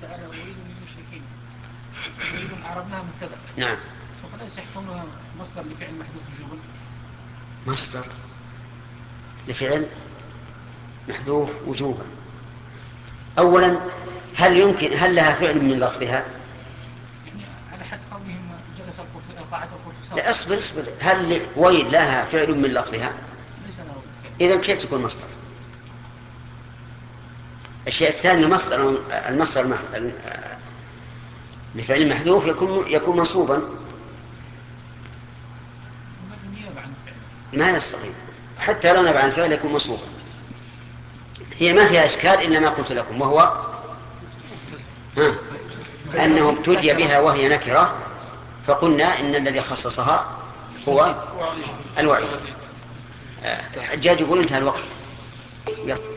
تعالى ويل للمشركين ويل أعربناها مبتدأ. نعم. فليس يحكم مصدر لفعل محذوف وجوبا. مصدر لفعل محذوف وجوبا. أولا هل لها فعل من لفظها؟ يعني على حد قولهم جلس قاعد الخنفساء. لا، اصبر. هل ويل لها فعل من لفظها؟ ليس له فعل. إذن كيف تكون مصدر؟ الشيء الثاني المصدر لفعل محذوف يكون منصوبا. نيابة عن الفعل. ما يستطيع حتى لو نبع عن الفعل يكون منصوبا. هي ما فيها إشكال إلا ما قلت لكم، وهو ها أنه ابتدي بها وهي نكرة، فقلنا إن الذي خصصها هو الوعيد. الحجاج يقول انتهى الوقت.